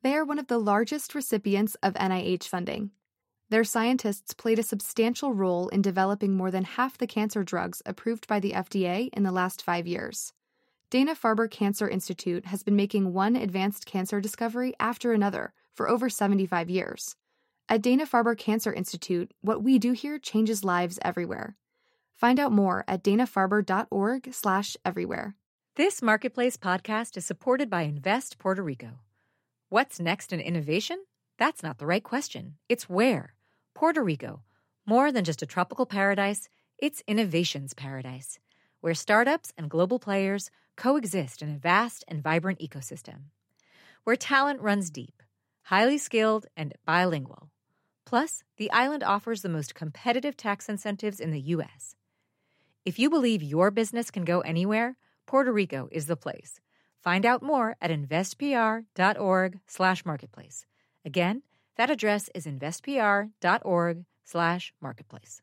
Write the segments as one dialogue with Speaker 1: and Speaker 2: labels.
Speaker 1: They are one of the largest recipients of NIH funding. Their scientists played a substantial role in developing more than half the cancer drugs approved by the FDA in the last 5 years. Dana-Farber Cancer Institute has been making one advanced cancer discovery after another for over 75 years. At Dana-Farber Cancer Institute, what we do here changes lives everywhere. Find out more at danafarber.org/everywhere.
Speaker 2: This Marketplace podcast is supported by Invest Puerto Rico. What's next in innovation? That's not the right question. It's where. Puerto Rico. More than just a tropical paradise, it's innovation's paradise, where startups and global players coexist in a vast and vibrant ecosystem. Where talent runs deep, highly skilled, and bilingual. Plus, the island offers the most competitive tax incentives in the U.S. If you believe your business can go anywhere, Puerto Rico is the place. Find out more at investpr.org/marketplace. Again, that address is investpr.org/marketplace.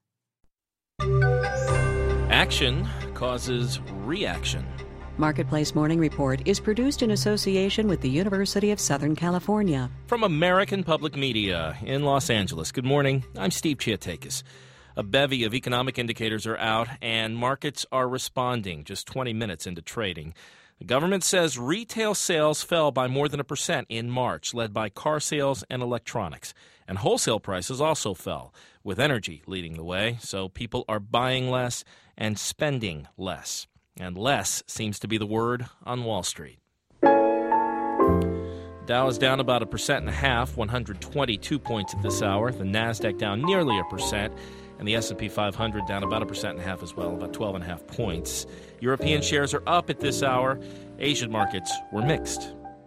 Speaker 3: Action causes reaction.
Speaker 4: Marketplace Morning Report is produced in association with the University of Southern California.
Speaker 3: From American Public Media in Los Angeles. Good morning. I'm Steve Chiatakis. A bevy of economic indicators are out, and markets are responding just 20 minutes into trading. The government says retail sales fell by more than 1% in March, led by car sales and electronics. And wholesale prices also fell, with energy leading the way. So people are buying less and spending less. And less seems to be the word on Wall Street. Dow is down about 1.5%, 122 points at this hour. The Nasdaq down nearly 1%. And the S&P 500 down about 1.5% as well, about 12.5 points. European shares are up at this hour. Asian markets were mixed.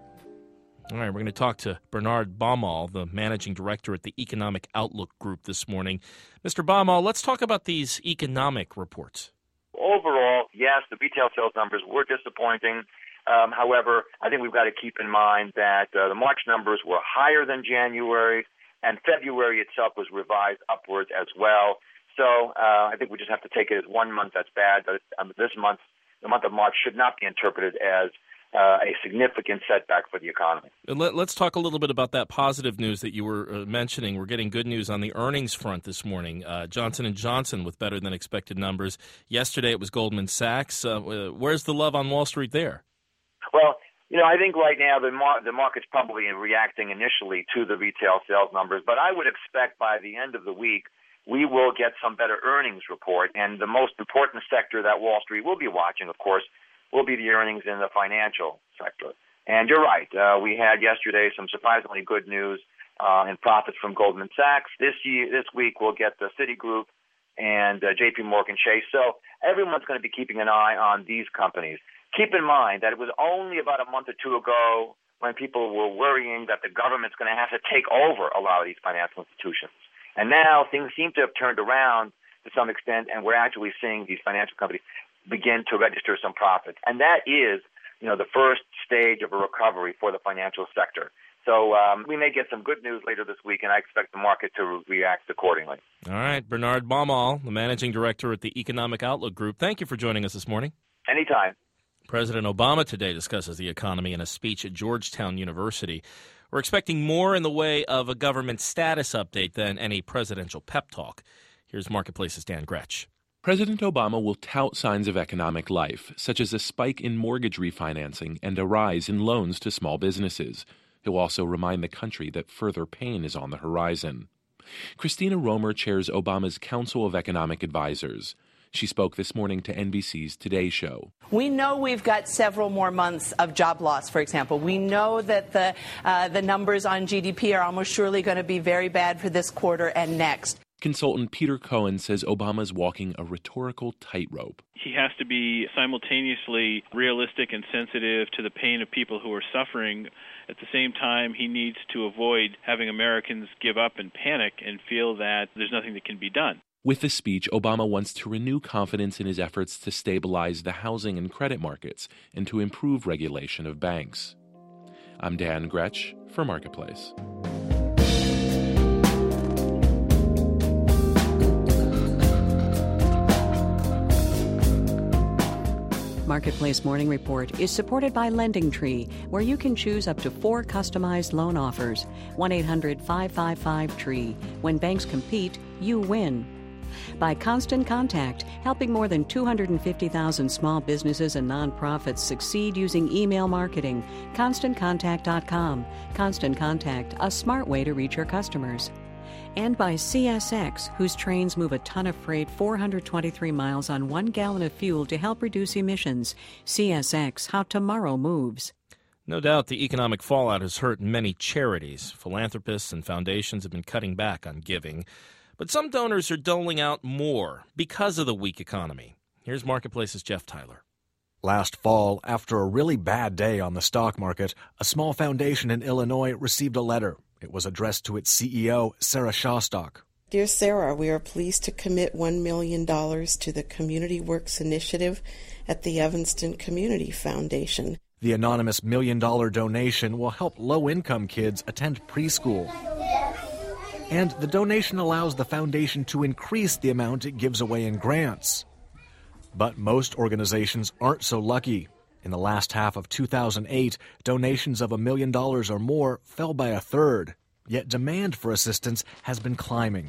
Speaker 3: All right, we're going to talk to Bernard Baumol, the managing director at the Economic Outlook Group this morning. Mr. Baumol, let's talk about these economic reports.
Speaker 5: Overall, yes, the retail sales numbers were disappointing. However, I think we've got to keep in mind that the March numbers were higher than January, and February itself was revised upwards as well. So I think we just have to take it as 1 month that's bad, but this month, the month of March, should not be interpreted as a significant setback for the economy.
Speaker 3: Let's talk a little bit about that positive news that you were mentioning. We're getting good news on the earnings front this morning. Johnson & Johnson with better than expected numbers. Yesterday it was Goldman Sachs. Where's the love on Wall Street there?
Speaker 5: Well, I think right now the market's probably reacting initially to the retail sales numbers, but I would expect by the end of the week we will get some better earnings report. And the most important sector that Wall Street will be watching, of course, will be the earnings in the financial sector. And you're right. We had yesterday some surprisingly good news in profits from Goldman Sachs. This week we'll get the Citigroup and J.P. Morgan Chase. So everyone's going to be keeping an eye on these companies. Keep in mind that it was only about a month or two ago when people were worrying that the government's going to have to take over a lot of these financial institutions. And now things seem to have turned around to some extent, and we're actually seeing these financial companies begin to register some profits. And that is, the first stage of a recovery for the financial sector. So we may get some good news later this week, and I expect the market to react accordingly.
Speaker 3: All right. Bernard Baumol, the managing director at the Economic Outlook Group. Thank you for joining us this morning.
Speaker 5: Anytime.
Speaker 3: President Obama today discusses the economy in a speech at Georgetown University. We're expecting more in the way of a government status update than any presidential pep talk. Here's Marketplace's Dan Gretsch.
Speaker 6: President Obama will tout signs of economic life, such as a spike in mortgage refinancing and a rise in loans to small businesses. He'll also remind the country that further pain is on the horizon. Christina Romer chairs Obama's Council of Economic Advisors. She spoke this morning to NBC's Today Show.
Speaker 7: We know we've got several more months of job loss, for example. We know that the numbers on GDP are almost surely going to be very bad for this quarter and next.
Speaker 6: Consultant Peter Cohen says Obama's walking a rhetorical tightrope.
Speaker 8: He has to be simultaneously realistic and sensitive to the pain of people who are suffering. At the same time, he needs to avoid having Americans give up and panic and feel that there's nothing that can be done.
Speaker 6: With the speech, Obama wants to renew confidence in his efforts to stabilize the housing and credit markets and to improve regulation of banks. I'm Dan Gretsch for Marketplace.
Speaker 4: Marketplace Morning Report is supported by LendingTree, where you can choose up to 4 customized loan offers. 1-800-555-TREE. When banks compete, you win. By Constant Contact, helping more than 250,000 small businesses and nonprofits succeed using email marketing. ConstantContact.com. Constant Contact, a smart way to reach your customers. And by CSX, whose trains move a ton of freight 423 miles on 1 gallon of fuel to help reduce emissions. CSX, how tomorrow moves.
Speaker 3: No doubt the economic fallout has hurt many charities. Philanthropists and foundations have been cutting back on giving. But some donors are doling out more because of the weak economy. Here's Marketplace's Jeff Tyler.
Speaker 9: Last fall, after a really bad day on the stock market, a small foundation in Illinois received a letter. It was addressed to its CEO, Sarah Shostak.
Speaker 10: Dear Sarah, we are pleased to commit $1 million to the Community Works Initiative at the Evanston Community Foundation.
Speaker 9: The anonymous $1 million donation will help low-income kids attend preschool. And the donation allows the foundation to increase the amount it gives away in grants. But most organizations aren't so lucky. In the last half of 2008, donations of $1 million or more fell by a third. Yet demand for assistance has been climbing.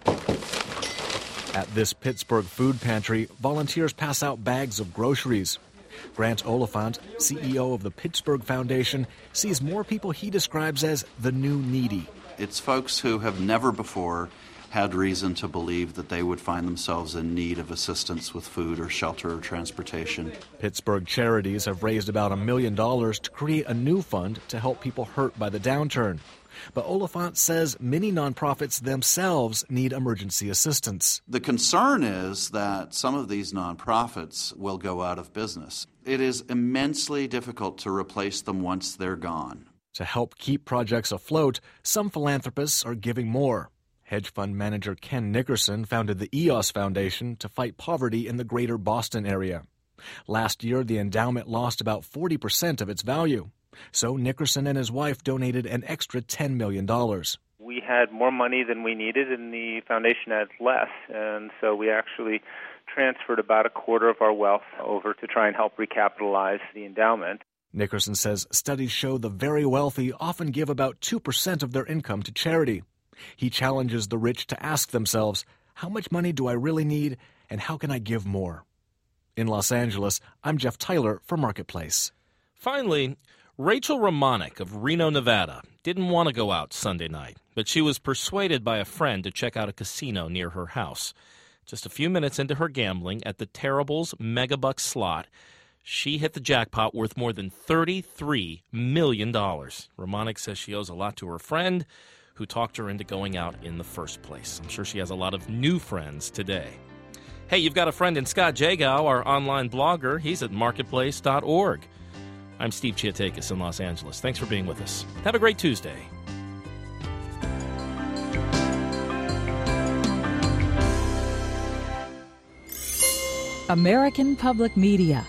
Speaker 9: At this Pittsburgh food pantry, volunteers pass out bags of groceries. Grant Oliphant, CEO of the Pittsburgh Foundation, sees more people he describes as the new needy.
Speaker 11: It's folks who have never before had reason to believe that they would find themselves in need of assistance with food or shelter or transportation.
Speaker 9: Pittsburgh charities have raised about $1 million to create a new fund to help people hurt by the downturn. But Oliphant says many nonprofits themselves need emergency assistance.
Speaker 11: The concern is that some of these nonprofits will go out of business. It is immensely difficult to replace them once they're gone.
Speaker 9: To help keep projects afloat, some philanthropists are giving more. Hedge fund manager Ken Nickerson founded the EOS Foundation to fight poverty in the greater Boston area. Last year, the endowment lost about 40% of its value. So Nickerson and his wife donated an extra $10 million.
Speaker 12: We had more money than we needed, and the foundation had less. And so we actually transferred about a quarter of our wealth over to try and help recapitalize the endowment.
Speaker 9: Nickerson says studies show the very wealthy often give about 2% of their income to charity. He challenges the rich to ask themselves, how much money do I really need, and how can I give more? In Los Angeles, I'm Jeff Tyler for Marketplace.
Speaker 3: Finally, Rachel Romanek of Reno, Nevada, didn't want to go out Sunday night, but she was persuaded by a friend to check out a casino near her house. Just a few minutes into her gambling at the Terrible's Megabucks slot, she hit the jackpot worth more than $33 million. Romanek says she owes a lot to her friend, who talked her into going out in the first place. I'm sure she has a lot of new friends today. Hey, you've got a friend in Scott Jagow, our online blogger. He's at marketplace.org. I'm Steve Chiatakis in Los Angeles. Thanks for being with us. Have a great Tuesday.
Speaker 13: American Public Media.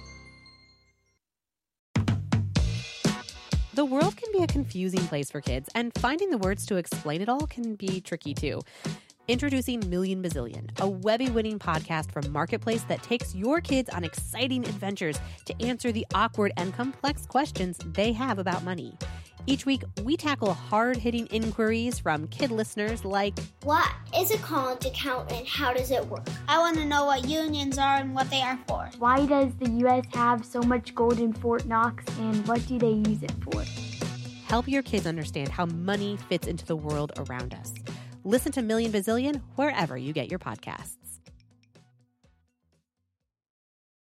Speaker 14: The world can be a confusing place for kids, and finding the words to explain it all can be tricky too. Introducing Million Bazillion, a Webby-winning podcast from Marketplace that takes your kids on exciting adventures to answer the awkward and complex questions they have about money. Each week, we tackle hard-hitting inquiries from kid listeners like,
Speaker 15: what is a college account and how does it work? I want to know what unions are and what they are for.
Speaker 16: Why does the U.S. have so much gold in Fort Knox and what do they use it for?
Speaker 14: Help your kids understand how money fits into the world around us. Listen to Million Bazillion wherever you get your podcasts.